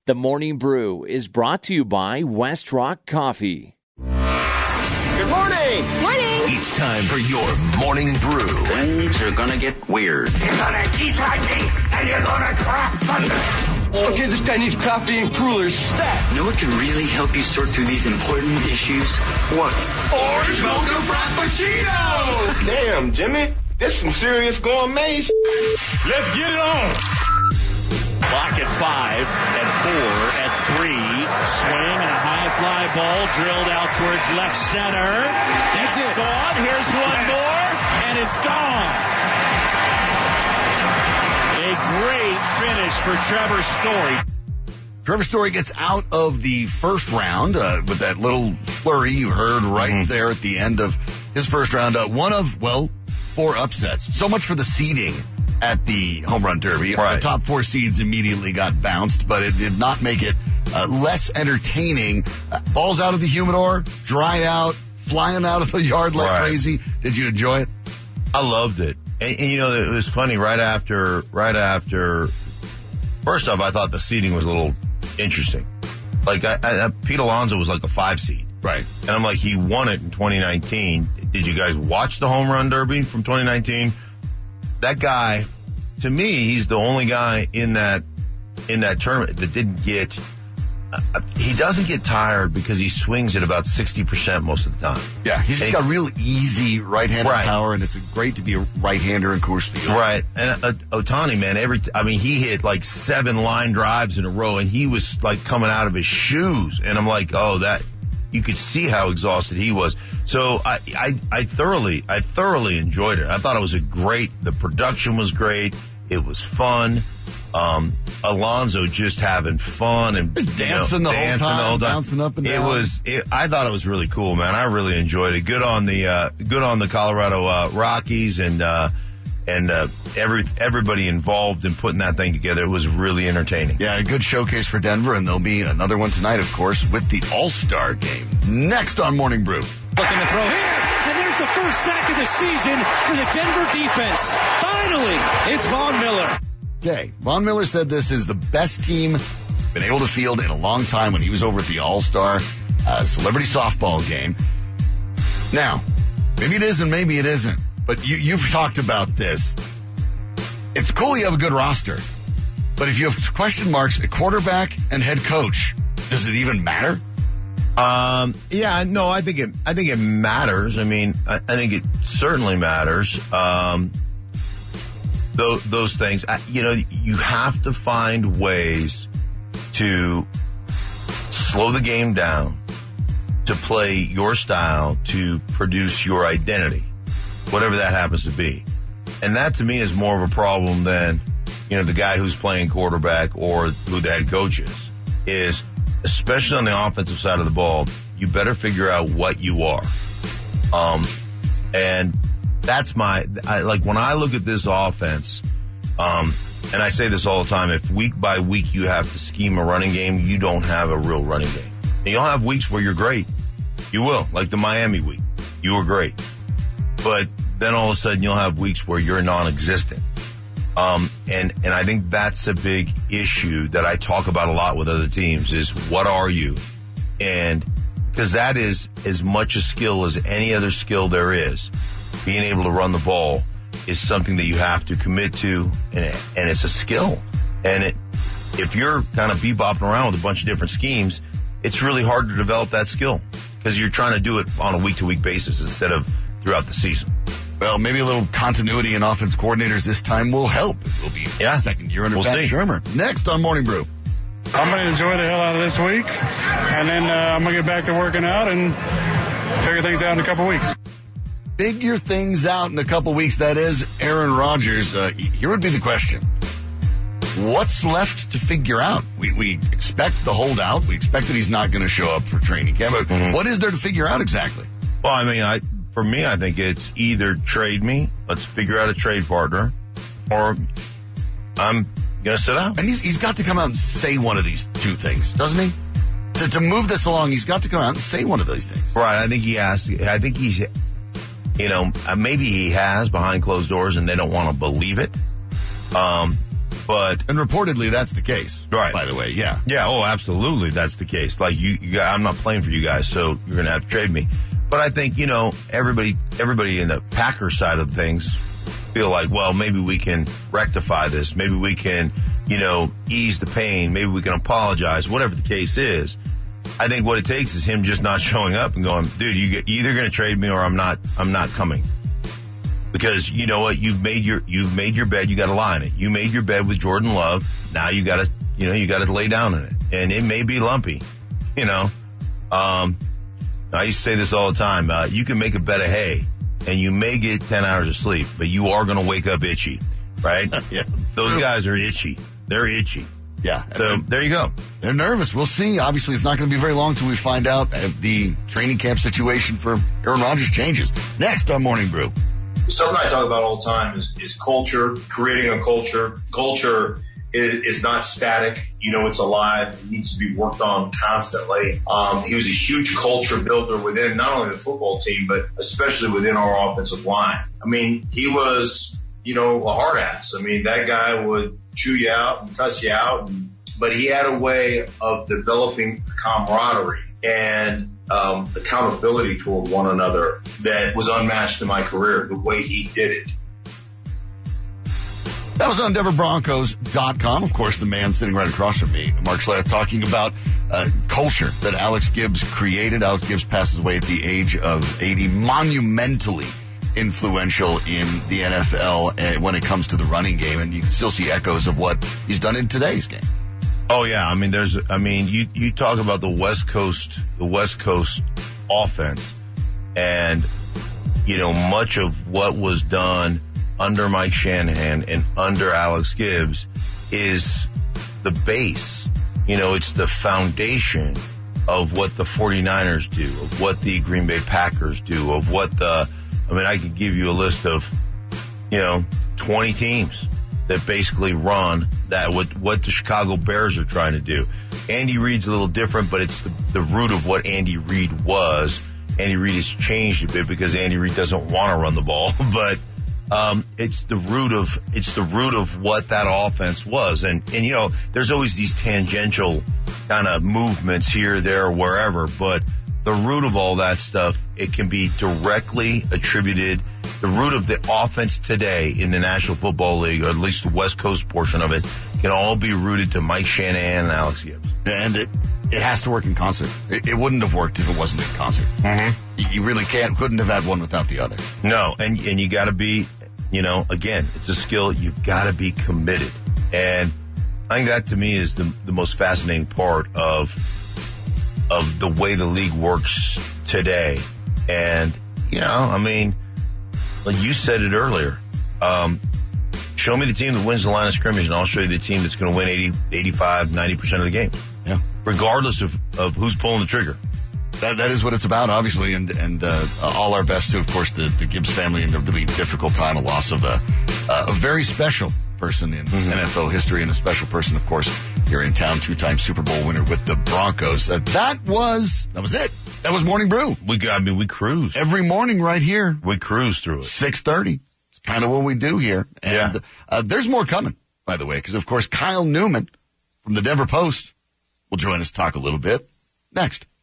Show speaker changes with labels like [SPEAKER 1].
[SPEAKER 1] The Morning Brew is brought to you by West Rock Coffee.
[SPEAKER 2] Good morning!
[SPEAKER 3] Morning!
[SPEAKER 4] It's time for your Morning Brew.
[SPEAKER 5] Things are gonna get weird.
[SPEAKER 6] You're gonna eat like me, and you're gonna crack thunder.
[SPEAKER 2] Okay, this guy needs coffee and coolers stat.
[SPEAKER 5] You know what can really help you sort through these important issues?
[SPEAKER 6] What? Orange mocha frappuccino! Damn, Jimmy, this some serious gourmet.
[SPEAKER 2] Let's get it on!
[SPEAKER 7] Clock at 5, at 4, at 3. Swing and a high fly ball drilled out towards left center. It's gone. Here's one more, and it's gone. A great finish for Trevor Story.
[SPEAKER 8] Trevor Story gets out of the first round with that little flurry you heard right there at the end of his first round. One of, 4 upsets. So much for the seeding at the Home Run Derby.
[SPEAKER 9] Right.
[SPEAKER 8] The top 4 seeds immediately got bounced, but it did not make it less entertaining. Balls out of the humidor, dried out, flying out of the yard like crazy. Did you enjoy it?
[SPEAKER 9] I loved it. And you know, it was funny right after, first off, I thought the seeding was a little interesting. Like, Pete Alonso was like a 5 seed.
[SPEAKER 8] Right.
[SPEAKER 9] And I'm like, he won it in 2019. Did you guys watch the Home Run Derby from 2019? That guy, to me, he's the only guy in that tournament that didn't get, he doesn't get tired because he swings at about 60% most of the time.
[SPEAKER 8] Yeah, he's just got real easy right-handed power, and it's great to be a right-hander in Coors Field.
[SPEAKER 9] Right. And Ohtani, man, he hit like 7 line drives in a row, and he was like coming out of his shoes. And I'm like, you could see how exhausted he was. So I thoroughly enjoyed it. I thought it was the production was great. It was fun. Alonso just having fun and
[SPEAKER 8] just dancing the whole time, bouncing up and down.
[SPEAKER 9] I thought it was really cool, man. I really enjoyed it. Good on the Colorado Rockies and everybody involved in putting that thing together. It was really entertaining.
[SPEAKER 8] Yeah, a good showcase for Denver, and there'll be another one tonight, of course, with the All-Star game. Next on Morning Brew.
[SPEAKER 7] Looking to throw here, and there's the first sack of the season for the Denver defense. Finally, it's Von Miller.
[SPEAKER 8] Okay, Von Miller said this is the best team been able to field in a long time when he was over at the All-Star celebrity softball game. Now, maybe it is and maybe it isn't, but you've talked about this. It's cool you have a good roster, but if you have question marks at quarterback and head coach, does it even matter?
[SPEAKER 9] I think it matters. I mean, I think it certainly matters. Those things, you have to find ways to slow the game down, to play your style, to produce your identity, whatever that happens to be. And that to me is more of a problem than, the guy who's playing quarterback or who the head coach is especially on the offensive side of the ball, you better figure out what you are. And that's when I look at this offense, and I say this all the time, if week by week you have to scheme a running game, you don't have a real running game. And you'll have weeks where you're great. You will, like the Miami week. You were great. But then all of a sudden you'll have weeks where you're non-existent. And I think that's a big issue that I talk about a lot with other teams is what are you? And because that is as much a skill as any other skill there is. Being able to run the ball is something that you have to commit to, and it's a skill. And if you're kind of bebopping around with a bunch of different schemes, it's really hard to develop that skill because you're trying to do it on a week-to-week basis instead of throughout the season.
[SPEAKER 8] Well, maybe a little continuity in offense coordinators this time will help. It will be second year under Pat Shurmur. Next on Morning Brew.
[SPEAKER 10] I'm going to enjoy the hell out of this week, and then I'm going to get back to working out and figure things out in a couple weeks.
[SPEAKER 8] Figure things out in a couple weeks. That is Aaron Rodgers. Here would be the question. What's left to figure out? We expect the holdout. We expect that he's not going to show up for training camp. But what is there to figure out exactly?
[SPEAKER 9] Well, I mean, for me, I think it's either trade me, let's figure out a trade partner, or I'm going to sit out.
[SPEAKER 8] And he's got to come out and say one of these two things, doesn't he? To move this along, he's got to come out and say one of those things.
[SPEAKER 9] Right. I think he has. I think he's, maybe he has behind closed doors and they don't want to believe it.
[SPEAKER 8] And reportedly that's the case.
[SPEAKER 9] Right.
[SPEAKER 8] By the way, yeah.
[SPEAKER 9] Yeah, oh, absolutely that's the case. Like, I'm not playing for you guys, so you're going to have to trade me. But I think, everybody in the Packers side of things feel like, well, maybe we can rectify this. Maybe we can, ease the pain. Maybe we can apologize, whatever the case is. I think what it takes is him just not showing up and going, dude, you're either going to trade me or I'm not coming. Because you know what? You've made your bed. You got to lie in it. You made your bed with Jordan Love. Now you got to lay down in it. And it may be lumpy, I used to say this all the time. You can make a bed of hay and you may get 10 hours of sleep, but you are going to wake up itchy, right?
[SPEAKER 8] Yeah.
[SPEAKER 9] Those guys are itchy. They're itchy.
[SPEAKER 8] Yeah.
[SPEAKER 9] So there you go.
[SPEAKER 8] They're nervous. We'll see. Obviously, it's not going to be very long till we find out if the training camp situation for Aaron Rodgers changes. Next on Morning Brew.
[SPEAKER 3] Something I talk about all the time is culture, creating a culture. Culture is not static. It's alive. It needs to be worked on constantly. He was a huge culture builder within not only the football team, but especially within our offensive line. I mean, he was, a hard ass. I mean, that guy would chew you out and cuss you out. But he had a way of developing camaraderie and accountability toward one another that was unmatched in my career, the way he did it.
[SPEAKER 8] That was on DenverBroncos.com. Of course, the man sitting right across from me, Mark Schlett, talking about culture that Alex Gibbs created. Alex Gibbs passes away at the age of 80, monumentally influential in the NFL when it comes to the running game, and you can still see echoes of what he's done in today's game.
[SPEAKER 9] Oh yeah, you talk about the West Coast offense, and much of what was done under Mike Shanahan and under Alex Gibbs is the base. It's the foundation of what the 49ers do, of what the Green Bay Packers do, of what I could give you a list of, 20 teams that basically run that, what the Chicago Bears are trying to do. Andy Reid's a little different, but it's the root of what Andy Reid was. Andy Reid has changed a bit because Andy Reid doesn't want to run the ball, but it's the root of what that offense was. And there's always these tangential kind of movements here, there, wherever, but the root of all that stuff, it can be directly attributed. The root of the offense today in the National Football League, or at least the West Coast portion of it, can all be rooted to Mike Shanahan and Alex Gibbs.
[SPEAKER 8] And it has to work in concert. It wouldn't have worked if it wasn't in concert. Mm-hmm. You really couldn't have had one without the other.
[SPEAKER 9] No, and you gotta be, again, it's a skill. You've gotta be committed. And I think that to me is the most fascinating part of the way the league works today. And, like you said it earlier, show me the team that wins the line of scrimmage and I'll show you the team that's going to win 80, 85, 90% of the game.
[SPEAKER 8] Yeah.
[SPEAKER 9] Regardless of who's pulling the trigger.
[SPEAKER 8] That is what it's about, obviously, and all our best to, of course, the Gibbs family in a really difficult time, a loss of a very special person in NFL history and a special person, of course, here in town, two-time Super Bowl winner with the Broncos. That was it. That was Morning Brew.
[SPEAKER 9] We cruise.
[SPEAKER 8] Every morning right here.
[SPEAKER 9] We cruise through it.
[SPEAKER 8] 6:30. It's kind of what we do here. And there's more coming, by the way, because, of course, Kyle Newman from the Denver Post will join us to talk a little bit next.